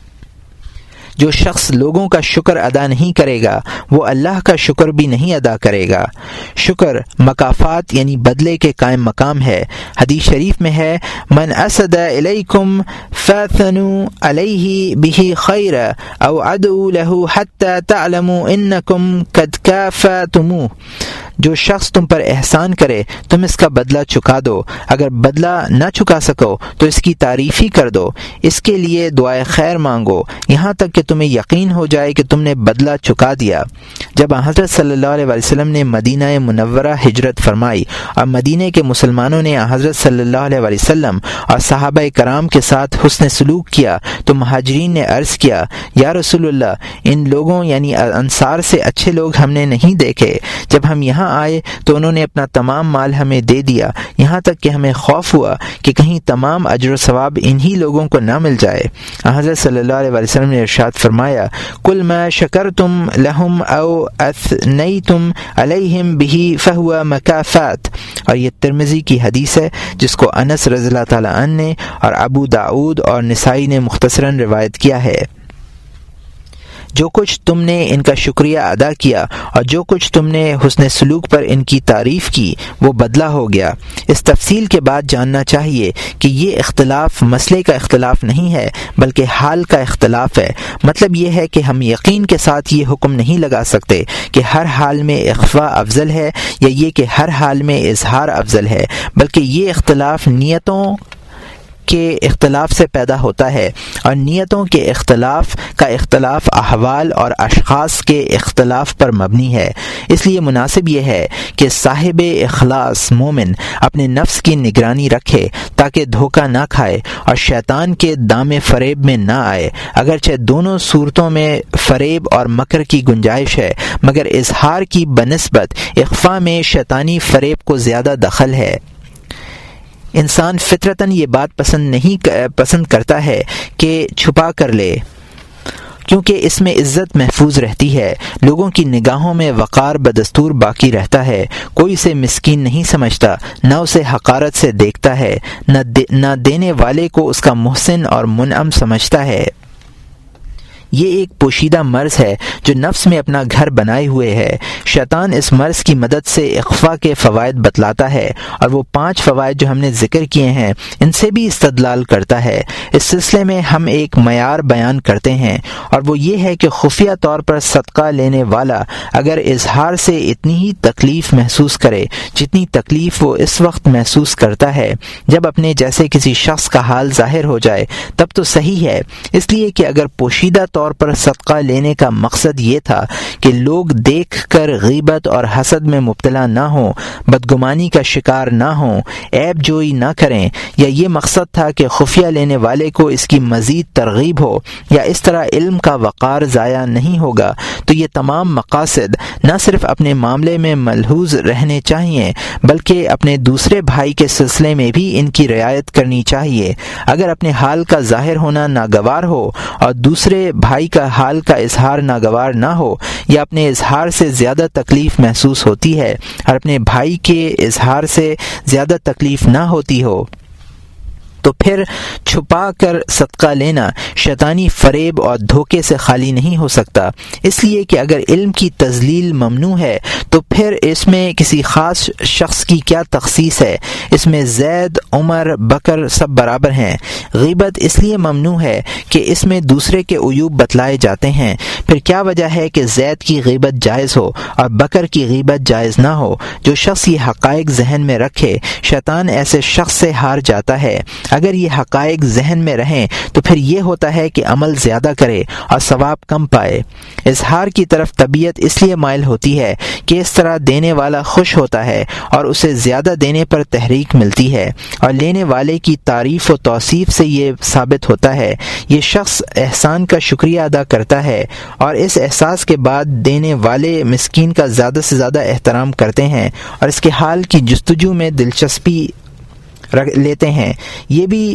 جو شخص لوگوں کا شکر ادا نہیں کرے گا وہ اللہ کا شکر بھی نہیں ادا کرے گا۔ شکر مکافات یعنی بدلے کے قائم مقام ہے۔ حدیث شریف میں ہے، من اسد الیکم فاثنوا علیہ بہ خیر او ادعوا له حتی تعلموا انکم قد کافأتموہ، جو شخص تم پر احسان کرے تم اس کا بدلہ چکا دو، اگر بدلہ نہ چکا سکو تو اس کی تعریف ہی کر دو، اس کے لیے دعائے خیر مانگو یہاں تک کہ تمہیں یقین ہو جائے کہ تم نے بدلہ چکا دیا۔ جب حضرت صلی اللہ علیہ وسلم نے مدینہ منورہ ہجرت فرمائی اور مدینہ کے مسلمانوں نے حضرت صلی اللہ علیہ وسلم اور صحابہ کرام کے ساتھ حسن سلوک کیا تو مہاجرین نے عرض کیا، یا رسول اللہ، ان لوگوں یعنی انصار سے اچھے لوگ ہم نے نہیں دیکھے۔ جب ہم یہاں آئے تو انہوں نے اپنا تمام مال ہمیں دے دیا، یہاں تک کہ ہمیں خوف ہوا کہ کہیں تمام اجر و ثواب انہی لوگوں کو نہ مل جائے۔ حضرت صلی اللہ علیہ وسلم نے ارشاد فرمایا، کل ما شکرتم لہم او اثنیتم علیہم بہ فہو مکافات، اور یہ ترمذی کی حدیث ہے جس کو انس رضی اللہ تعالی عنہ نے اور ابو داؤد اور نسائی نے مختصراً روایت کیا ہے۔ جو کچھ تم نے ان کا شکریہ ادا کیا اور جو کچھ تم نے حسن سلوک پر ان کی تعریف کی وہ بدلہ ہو گیا۔ اس تفصیل کے بعد جاننا چاہیے کہ یہ اختلاف مسئلے کا اختلاف نہیں ہے بلکہ حال کا اختلاف ہے۔ مطلب یہ ہے کہ ہم یقین کے ساتھ یہ حکم نہیں لگا سکتے کہ ہر حال میں اخفاء افضل ہے یا یہ کہ ہر حال میں اظہار افضل ہے، بلکہ یہ اختلاف نیتوں کے اختلاف سے پیدا ہوتا ہے، اور نیتوں کے اختلاف کا اختلاف احوال اور اشخاص کے اختلاف پر مبنی ہے۔ اس لیے مناسب یہ ہے کہ صاحب اخلاص مومن اپنے نفس کی نگرانی رکھے تاکہ دھوکہ نہ کھائے اور شیطان کے دام فریب میں نہ آئے۔ اگرچہ دونوں صورتوں میں فریب اور مکر کی گنجائش ہے مگر اظہار کی بنسبت اخفاء میں شیطانی فریب کو زیادہ دخل ہے۔ انسان فطرتاً یہ بات پسند نہیں پسند کرتا ہے کہ چھپا کر لے، کیونکہ اس میں عزت محفوظ رہتی ہے، لوگوں کی نگاہوں میں وقار بدستور باقی رہتا ہے، کوئی اسے مسکین نہیں سمجھتا، نہ اسے حقارت سے دیکھتا ہے، نہ دے نہ دینے والے کو اس کا محسن اور منعم سمجھتا ہے۔ یہ ایک پوشیدہ مرض ہے جو نفس میں اپنا گھر بنائے ہوئے ہے۔ شیطان اس مرض کی مدد سے اخفاء کے فوائد بتلاتا ہے اور وہ پانچ فوائد جو ہم نے ذکر کیے ہیں ان سے بھی استدلال کرتا ہے۔ اس سلسلے میں ہم ایک معیار بیان کرتے ہیں اور وہ یہ ہے کہ خفیہ طور پر صدقہ لینے والا اگر اظہار سے اتنی ہی تکلیف محسوس کرے جتنی تکلیف وہ اس وقت محسوس کرتا ہے جب اپنے جیسے کسی شخص کا حال ظاہر ہو جائے تب تو صحیح ہے، اس لیے کہ اگر پوشیدہ طور طور پر صدقہ لینے کا مقصد یہ تھا کہ لوگ دیکھ کر غیبت اور حسد میں مبتلا نہ ہوں، بدگمانی کا شکار نہ ہوں، عیب جوئی نہ کریں، یا یہ مقصد تھا کہ خفیہ لینے والے کو اس کی مزید ترغیب ہو، یا اس طرح علم کا وقار ضائع نہیں ہوگا، تو یہ تمام مقاصد نہ صرف اپنے معاملے میں ملحوظ رہنے چاہیے بلکہ اپنے دوسرے بھائی کے سلسلے میں بھی ان کی رعایت کرنی چاہیے۔ اگر اپنے حال کا ظاہر ہونا ناگوار ہو اور دوسرے بھائی کا حال کا اظہار ناگوار نہ ہو، یا اپنے اظہار سے زیادہ تکلیف محسوس ہوتی ہے اور اپنے بھائی کے اظہار سے زیادہ تکلیف نہ ہوتی ہو، تو پھر چھپا کر صدقہ لینا شیطانی فریب اور دھوکے سے خالی نہیں ہو سکتا، اس لیے کہ اگر علم کی تضلیل ممنوع ہے تو پھر اس میں کسی خاص شخص کی کیا تخصیص ہے؟ اس میں زید، عمر، بکر سب برابر ہیں۔ غیبت اس لیے ممنوع ہے کہ اس میں دوسرے کے عیوب بتلائے جاتے ہیں، پھر کیا وجہ ہے کہ زید کی غیبت جائز ہو اور بکر کی غیبت جائز نہ ہو؟ جو شخص یہ حقائق ذہن میں رکھے، شیطان ایسے شخص سے ہار جاتا ہے۔ اگر یہ حقائق ذہن میں رہیں تو پھر یہ ہوتا ہے کہ عمل زیادہ کرے اور ثواب کم پائے۔ اظہار کی طرف طبیعت اس لیے مائل ہوتی ہے کہ اس طرح دینے والا خوش ہوتا ہے اور اسے زیادہ دینے پر تحریک ملتی ہے، اور لینے والے کی تعریف و توصیف سے یہ ثابت ہوتا ہے یہ شخص احسان کا شکریہ ادا کرتا ہے، اور اس احساس کے بعد دینے والے مسکین کا زیادہ سے زیادہ احترام کرتے ہیں اور اس کے حال کی جستجو میں دلچسپی لیتے ہیں۔ یہ بھی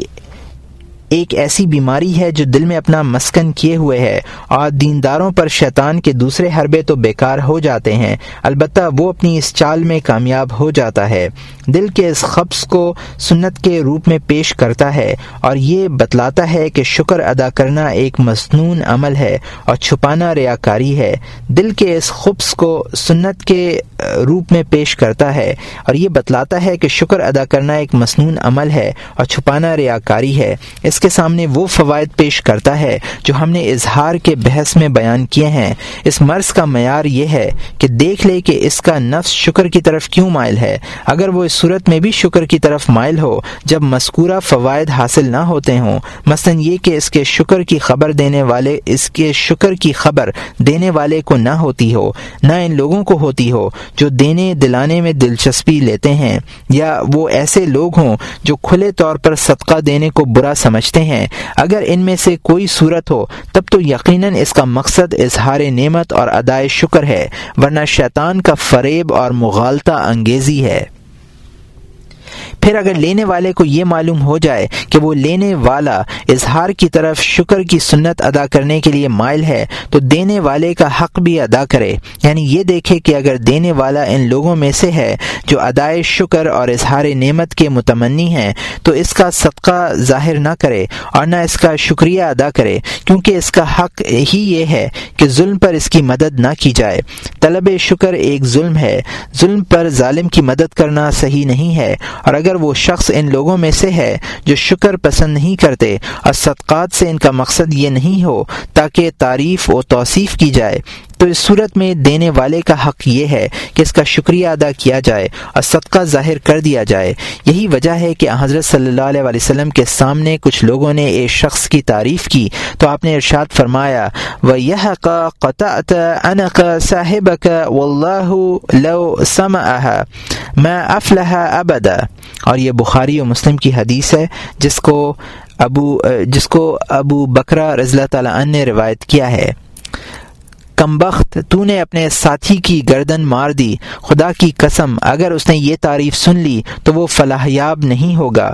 ایک ایسی بیماری ہے جو دل میں اپنا مسکن کیے ہوئے ہے، اور دینداروں پر شیطان کے دوسرے حربے تو بیکار ہو جاتے ہیں، البتہ وہ اپنی اس چال میں کامیاب ہو جاتا ہے۔ دل کے اس خبص کو سنت کے روپ میں پیش کرتا ہے اور یہ بتلاتا ہے کہ شکر ادا کرنا ایک مسنون عمل ہے اور چھپانا ریاکاری ہے۔ دل کے اس خبص کو سنت کے روپ میں پیش کرتا ہے اور یہ بتلاتا ہے کہ شکر ادا کرنا ایک مسنون عمل ہے اور چھپانا ریاکاری ہے۔ اس کے سامنے وہ فوائد پیش کرتا ہے جو ہم نے اظہار کے بحث میں بیان کیے ہیں۔ اس مرض کا معیار یہ ہے کہ دیکھ لے کہ اس کا نفس شکر کی طرف کیوں مائل ہے۔ اگر وہ اس صورت میں بھی شکر کی طرف مائل ہو جب مذکورہ فوائد حاصل نہ ہوتے ہوں، مثلا یہ کہ اس کے شکر کی خبر دینے والے اس کے شکر کی خبر دینے والے کو نہ ہوتی ہو، نہ ان لوگوں کو ہوتی ہو جو دینے دلانے میں دلچسپی لیتے ہیں، یا وہ ایسے لوگ ہوں جو کھلے طور پر صدقہ دینے کو برا سمجھتے ہیں، اگر ان میں سے کوئی صورت ہو تب تو یقیناً اس کا مقصد اظہار نعمت اور ادائے شکر ہے، ورنہ شیطان کا فریب اور مغالطہ انگیزی ہے۔ پھر اگر لینے والے کو یہ معلوم ہو جائے کہ وہ لینے والا اظہار کی طرف شکر کی سنت ادا کرنے کے لیے مائل ہے تو دینے والے کا حق بھی ادا کرے، یعنی یہ دیکھے کہ اگر دینے والا ان لوگوں میں سے ہے جو ادائے شکر اور اظہار نعمت کے متمنی ہیں تو اس کا صدقہ ظاہر نہ کرے اور نہ اس کا شکریہ ادا کرے، کیونکہ اس کا حق ہی یہ ہے کہ ظلم پر اس کی مدد نہ کی جائے۔ طلب شکر ایک ظلم ہے، ظلم پر ظالم کی مدد کرنا صحیح نہیں ہے، اور اگر وہ شخص ان لوگوں میں سے ہے جو شکر پسند نہیں کرتے اور صدقات سے ان کا مقصد یہ نہیں ہو تاکہ تعریف و توصیف کی جائے، تو اس صورت میں دینے والے کا حق یہ ہے کہ اس کا شکریہ ادا کیا جائے اور صدقہ ظاہر کر دیا جائے۔ یہی وجہ ہے کہ حضرت صلی اللہ علیہ وسلم کے سامنے کچھ لوگوں نے ایک شخص کی تعریف کی تو آپ نے ارشاد فرمایا وَيَحَقَ قَطَعْتَ عَنَقَ صَاحِبَكَ وَاللَّهُ لَوْ سَمَعَهَا مَا أَفْلَحَ أَبَدًا، اور یہ بخاری و مسلم کی حدیث ہے جس کو ابو جس کو ابو بکرہ رضی اللہ تعالیٰ عنہ نے روایت کیا ہے۔ کمبخت، تو نے اپنے ساتھی کی گردن مار دی، خدا کی قسم اگر اس نے یہ تعریف سن لی تو وہ فلاح یاب نہیں ہوگا۔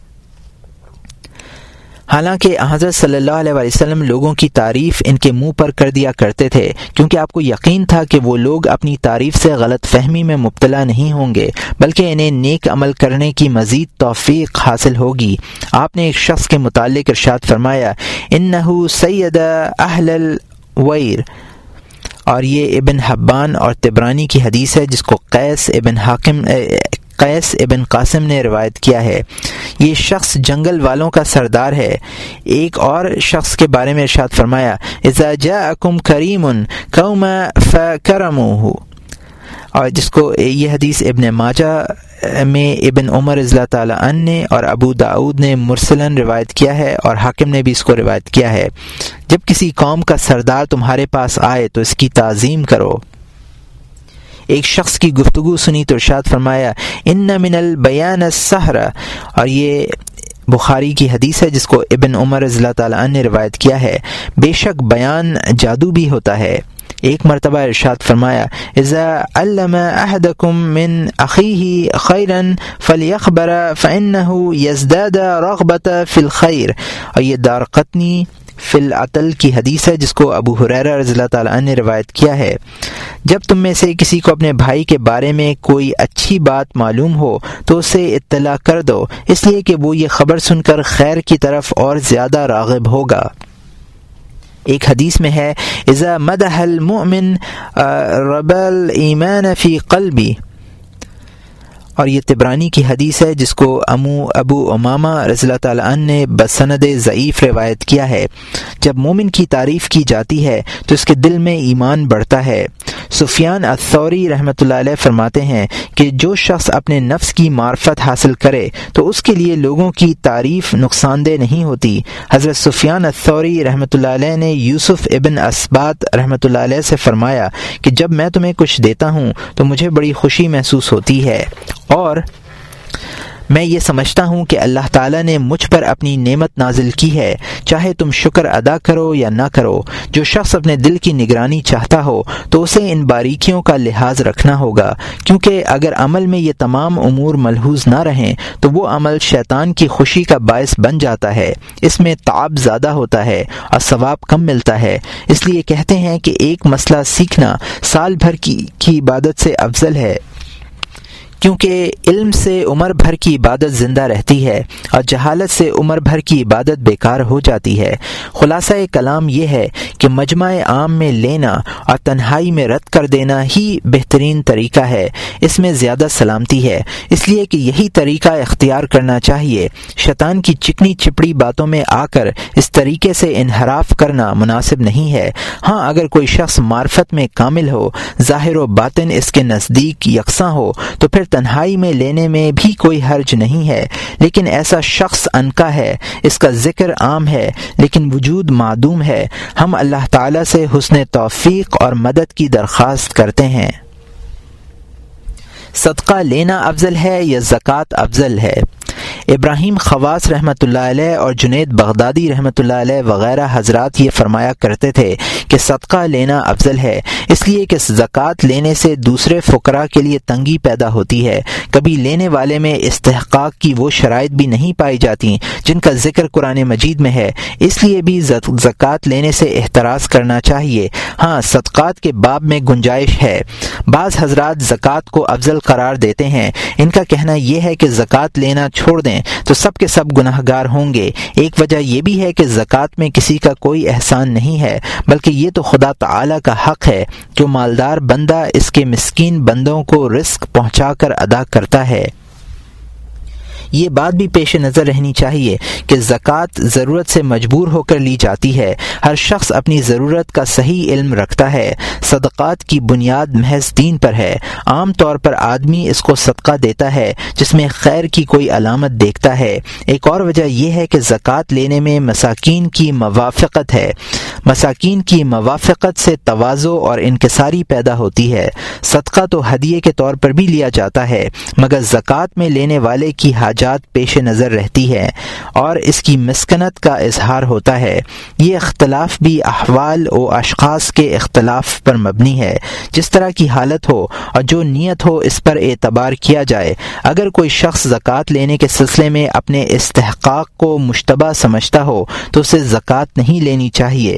حالانکہ حضرت صلی اللہ علیہ وسلم لوگوں کی تعریف ان کے منہ پر کر دیا کرتے تھے، کیونکہ آپ کو یقین تھا کہ وہ لوگ اپنی تعریف سے غلط فہمی میں مبتلا نہیں ہوں گے، بلکہ انہیں نیک عمل کرنے کی مزید توفیق حاصل ہوگی۔ آپ نے ایک شخص کے متعلق ارشاد فرمایا انہو سید اہل الویر، اور یہ ابن حبان اور طبرانی کی حدیث ہے جس کو قیس ابن حاکم قیس ابن قاسم نے روایت کیا ہے۔ یہ شخص جنگل والوں کا سردار ہے۔ ایک اور شخص کے بارے میں ارشاد فرمایا اذا جاءکم کریم قوم فکرموہ، اور جس کو یہ حدیث ابن ماجہ میں ابن عمر رضی اللہ تعالیٰ عنہ نے اور ابو داؤد نے مرسلن روایت کیا ہے اور حاکم نے بھی اس کو روایت کیا ہے، جب کسی قوم کا سردار تمہارے پاس آئے تو اس کی تعظیم کرو۔ ایک شخص کی گفتگو سنی تو ارشاد فرمایا ان من البیان السحر، اور یہ بخاری کی حدیث ہے جس کو ابن عمر رضی اللہ تعالیٰ عنہ نے روایت کیا ہے، بے شک بیان جادو بھی ہوتا ہے۔ ایک مرتبہ ارشاد فرمایا اذا علم احدکم من اخیہ خیرا فلیخبر فانه یزداد رغبۃ فی الخیر، اور یہ دارقطنی فی العتل کی حدیث ہے جس کو ابو ہریرہ رضی اللہ تعالیٰ عنہ نے روایت کیا ہے۔ جب تم میں سے کسی کو اپنے بھائی کے بارے میں کوئی اچھی بات معلوم ہو تو اسے اطلاع کر دو، اس لیے کہ وہ یہ خبر سن کر خیر کی طرف اور زیادہ راغب ہوگا۔ ایک حدیث میں ہے اذا مدح المؤمن ربى الایمان فی قلبی، اور یہ طبرانی کی حدیث ہے جس کو امو ابو امامہ رضی اللہ تعالیٰ عنہ نے بسند ضعیف روایت کیا ہے۔ جب مومن کی تعریف کی جاتی ہے تو اس کے دل میں ایمان بڑھتا ہے۔ سفیان الثوری رحمۃ اللہ علیہ فرماتے ہیں کہ جو شخص اپنے نفس کی معرفت حاصل کرے تو اس کے لیے لوگوں کی تعریف نقصان دہ نہیں ہوتی۔ حضرت سفیان الثوری رحمۃ اللہ علیہ نے یوسف ابن اسبات رحمۃ اللہ علیہ سے فرمایا کہ جب میں تمہیں کچھ دیتا ہوں تو مجھے بڑی خوشی محسوس ہوتی ہے، اور میں یہ سمجھتا ہوں کہ اللہ تعالیٰ نے مجھ پر اپنی نعمت نازل کی ہے، چاہے تم شکر ادا کرو یا نہ کرو۔ جو شخص اپنے دل کی نگرانی چاہتا ہو تو اسے ان باریکیوں کا لحاظ رکھنا ہوگا، کیونکہ اگر عمل میں یہ تمام امور ملحوظ نہ رہیں تو وہ عمل شیطان کی خوشی کا باعث بن جاتا ہے، اس میں تعب زیادہ ہوتا ہے اور ثواب کم ملتا ہے۔ اس لیے کہتے ہیں کہ ایک مسئلہ سیکھنا سال بھر کی کی عبادت سے افضل ہے، کیونکہ علم سے عمر بھر کی عبادت زندہ رہتی ہے اور جہالت سے عمر بھر کی عبادت بیکار ہو جاتی ہے۔ خلاصہ کلام یہ ہے کہ مجمع عام میں لینا اور تنہائی میں رد کر دینا ہی بہترین طریقہ ہے، اس میں زیادہ سلامتی ہے، اس لیے کہ یہی طریقہ اختیار کرنا چاہیے۔ شیطان کی چکنی چپڑی باتوں میں آ کر اس طریقے سے انحراف کرنا مناسب نہیں ہے۔ ہاں اگر کوئی شخص معرفت میں کامل ہو، ظاہر و باطن اس کے نزدیک یکساں ہو تو پھر تنہائی میں لینے میں بھی کوئی حرج نہیں ہے، لیکن ایسا شخص انکا ہے، اس کا ذکر عام ہے لیکن وجود معدوم ہے۔ ہم اللہ تعالیٰ سے حسن توفیق اور مدد کی درخواست کرتے ہیں۔ صدقہ لینا افضل ہے یا زکوٰۃ افضل ہے؟ ابراہیم خواص رحمۃ اللہ علیہ اور جنید بغدادی رحمۃ اللہ علیہ وغیرہ حضرات یہ فرمایا کرتے تھے کہ صدقہ لینا افضل ہے، اس لیے کہ زکوٰۃ لینے سے دوسرے فقراء کے لیے تنگی پیدا ہوتی ہے۔ کبھی لینے والے میں استحقاق کی وہ شرائط بھی نہیں پائی جاتی جن کا ذکر قرآن مجید میں ہے، اس لیے بھی زکوٰۃ لینے سے احتراز کرنا چاہیے۔ ہاں صدقات کے باب میں گنجائش ہے۔ بعض حضرات زکوٰۃ کو افضل قرار دیتے ہیں، ان کا کہنا یہ ہے کہ زکوٰۃ لینا چھوڑ دیں تو سب کے سب گناہ گار ہوں گے۔ ایک وجہ یہ بھی ہے کہ زکوٰۃ میں کسی کا کوئی احسان نہیں ہے، بلکہ یہ تو خدا تعالی کا حق ہے جو مالدار بندہ اس کے مسکین بندوں کو رزق پہنچا کر ادا کرتا ہے۔ یہ بات بھی پیش نظر رہنی چاہیے کہ زکوٰۃ ضرورت سے مجبور ہو کر لی جاتی ہے۔ ہر شخص اپنی ضرورت کا صحیح علم رکھتا ہے۔ صدقات کی بنیاد محض دین پر ہے۔ عام طور پر آدمی اس کو صدقہ دیتا ہے جس میں خیر کی کوئی علامت دیکھتا ہے۔ ایک اور وجہ یہ ہے کہ زکوٰۃ لینے میں مساکین کی موافقت ہے۔ مساکین کی موافقت سے تواضع اور انکساری پیدا ہوتی ہے۔ صدقہ تو ہدیے کے طور پر بھی لیا جاتا ہے، مگر زکوٰۃ میں لینے والے کی حاجات پیش نظر رہتی ہے اور اس کی مسکنت کا اظہار ہوتا ہے۔ یہ اختلاف بھی احوال و اشخاص کے اختلاف پر مبنی ہے۔ جس طرح کی حالت ہو اور جو نیت ہو اس پر اعتبار کیا جائے۔ اگر کوئی شخص زکوٰۃ لینے کے سلسلے میں اپنے استحقاق کو مشتبہ سمجھتا ہو تو اسے زکوٰۃ نہیں لینی چاہیے۔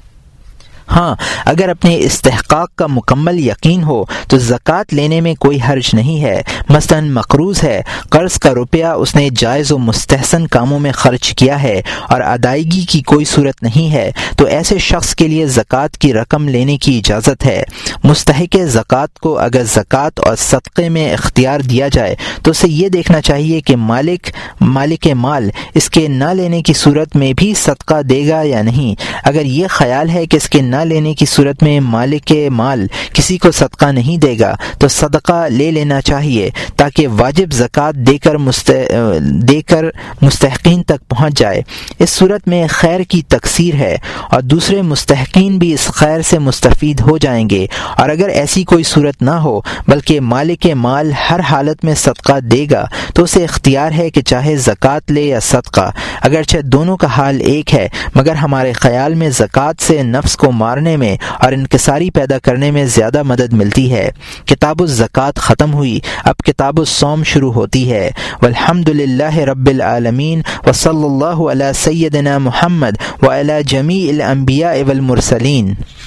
ہاں اگر اپنے استحقاق کا مکمل یقین ہو تو زکوٰۃ لینے میں کوئی حرج نہیں ہے۔ مثلا مقروض ہے، قرض کا روپیہ اس نے جائز و مستحسن کاموں میں خرچ کیا ہے اور ادائیگی کی کوئی صورت نہیں ہے، تو ایسے شخص کے لیے زکوٰۃ کی رقم لینے کی اجازت ہے۔ مستحق زکوٰۃ کو اگر زکوٰۃ اور صدقے میں اختیار دیا جائے تو اسے یہ دیکھنا چاہیے کہ مالک مالک مال اس کے نہ لینے کی صورت میں بھی صدقہ دے گا یا نہیں۔ اگر یہ خیال ہے کہ اس کے نہ نہ لینے کی صورت میں مالک مال کسی کو صدقہ نہیں دے گا تو صدقہ لے لینا چاہیے تاکہ واجب زکوٰۃ دے کر مست دے کر مستحقین تک پہنچ جائے۔ اس صورت میں خیر کی تکثیر ہے اور دوسرے مستحقین بھی اس خیر سے مستفید ہو جائیں گے۔ اور اگر ایسی کوئی صورت نہ ہو بلکہ مالک مال ہر حالت میں صدقہ دے گا تو اسے اختیار ہے کہ چاہے زکوٰۃ لے یا صدقہ، اگرچہ دونوں کا حال ایک ہے، مگر ہمارے خیال میں زکوٰۃ سے نفس کو مارنے میں اور انکساری پیدا کرنے میں زیادہ مدد ملتی ہے۔ کتاب الزکوٰۃ ختم ہوئی، اب کتاب الصوم شروع ہوتی ہے۔ والحمد للہ رب العالمین وصلی اللہ علی سیدنا محمد وعلی جمیع الانبیاء والمرسلین۔